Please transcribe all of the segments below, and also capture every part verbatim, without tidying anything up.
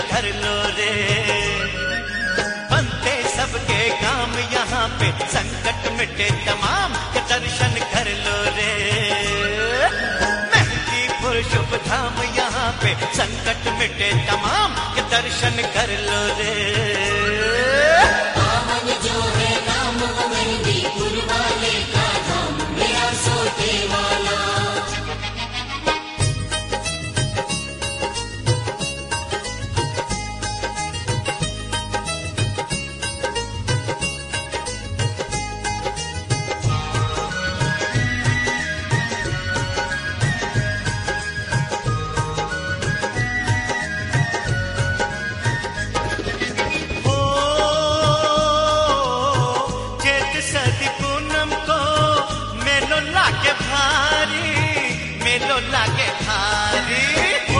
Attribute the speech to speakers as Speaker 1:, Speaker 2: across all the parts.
Speaker 1: कर लो रे। बनते सबके काम यहाँ पे, संकट मिटे तमाम के दर्शन कर लो रे। मेहंदीपुर शुभ धाम यहाँ पे, संकट मिटे तमाम के दर्शन कर लो रे।
Speaker 2: पावन जो है नाम वो मेहंदीपुर वाले का धाम, मेरा सोते वाला।
Speaker 1: मेलो लागे भारी हो,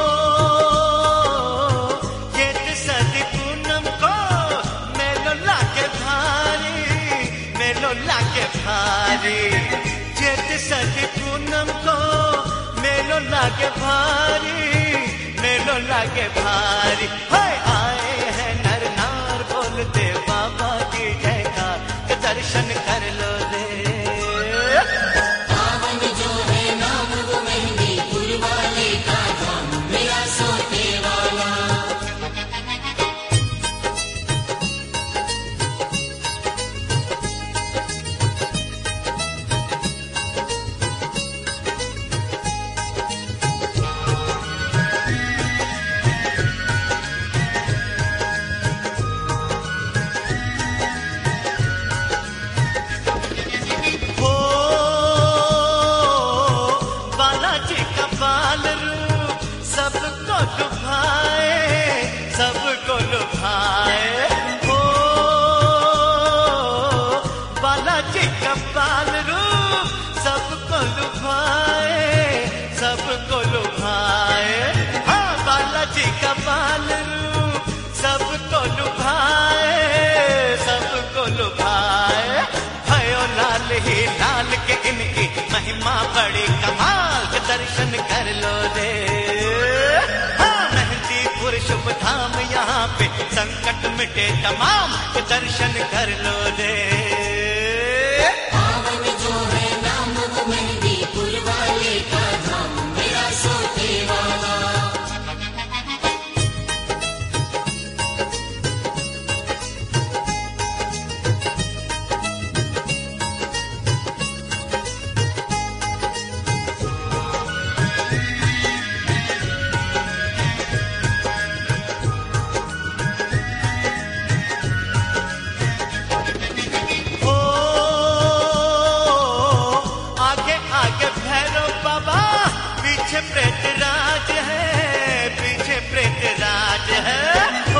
Speaker 1: जेठ सदी पूनम को मेलो लागे भारी, मेलो लागे भारी। जेठ सदी पूनम को मेलो लागे भारी, मेलो लागे भारी। हाय आए हैं नर नार बोलते बाबा की जयकार, के दर्शन कर लो रे। सबको लुभाए, सबको लुभाए हो, बालाजी का बाल रूप सबको लुभाए, सबको लुभाए। हाँ बालाजी का बाल रूप सबको लुभाए, सबको लुभाए। भयो लाल ही लाल के इनकी महिमा बड़ी कमाल, के दर्शन कर लो रे। शुभ धाम यहाँ पे, संकट मिटे तमाम के दर्शन कर लो रे।
Speaker 2: पावन जो है नाम वो मेहंदीपुर वाले का धाम, मेरा सोते वाला।
Speaker 1: पीछे प्रेत राज है, पीछे प्रेत राज है हो,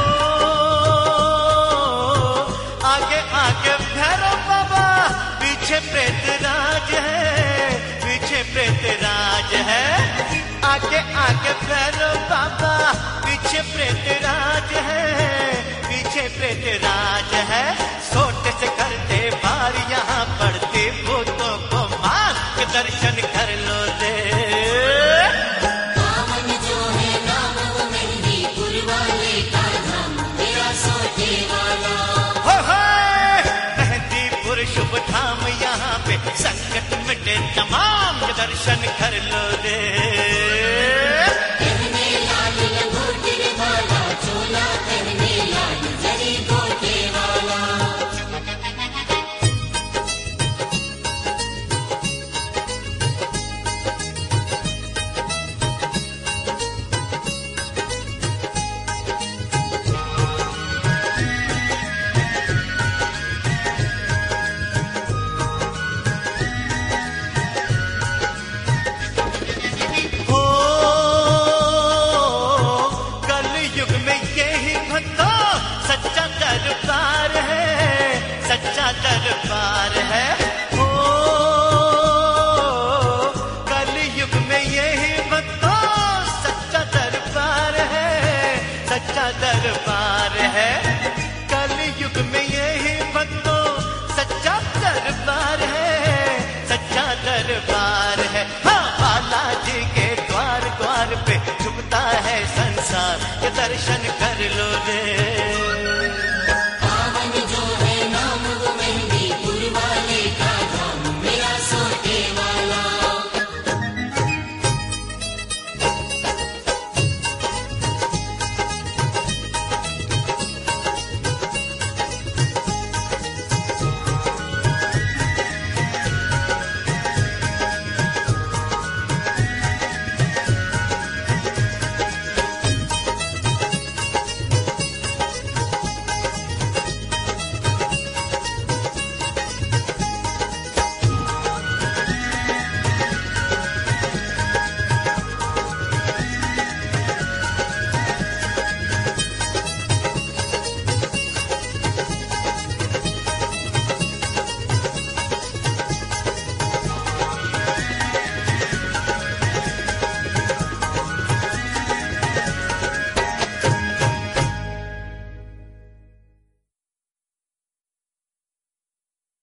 Speaker 1: आगे आगे भैरव बाबा, पीछे प्रेत राज है, पीछे प्रेत राज है। आगे आगे भैरव बाबा, पीछे प्रेत राज है, पीछे प्रेत राज है। सोट से करते बार यहाँ पड़ते भूतों को मार, के दर्शन कर लो रे। शुभ धाम यहाँ पे, संकट मिटे तमाम के दर्शन कर लो रे।
Speaker 2: कहने लाल लंगोटी वाला, चोला कहने लाल जरी गोटे वाला।
Speaker 1: के दर्शन कर लो रे।